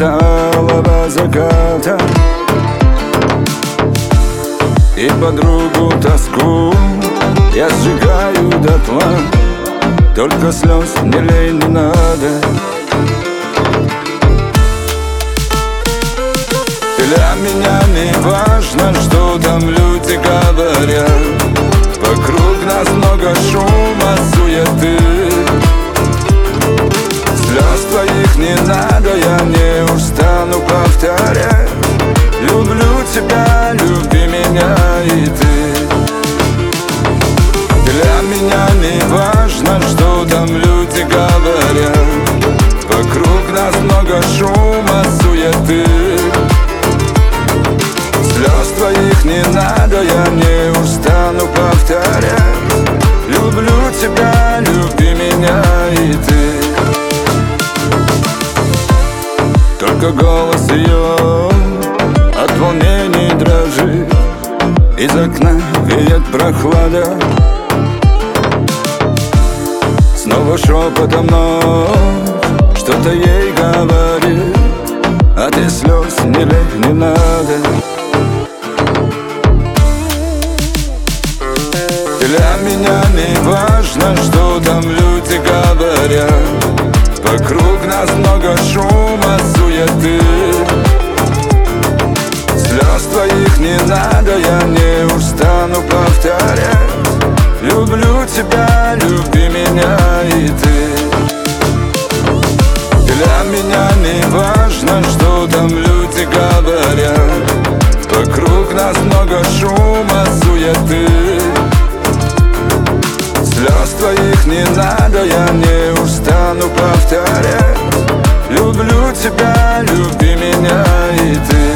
цвета алого заката и подругу тоску я сжигаю дотла. Только слез не лей, не надо. Для меня не важно, что там люди говорят. Вокруг нас много шума, суеты. Слез твоих не надо, я не устану повторять. Люблю тебя, люби меня и ты. Для меня не важно, что там люди говорят. Вокруг нас много шума, суеты. Слез твоих не надо, я не устану повторять. Люблю тебя, люби меня и ты. Только голос ее от волнений дрожит. Из окна веет прохлада. Снова шепотом ночь что-то ей говорит. А ты слез не лей, не надо. Для меня не важно, что там люди говорят. Вокруг нас много шума, суеты. Слез твоих не надо, я не устану повторять. Люблю тебя, люби меня и ты. Для меня не важно, что там люди говорят. Вокруг нас много шума, суеты. Слез твоих не надо, я не устану повторять. Люблю тебя, люби меня и ты.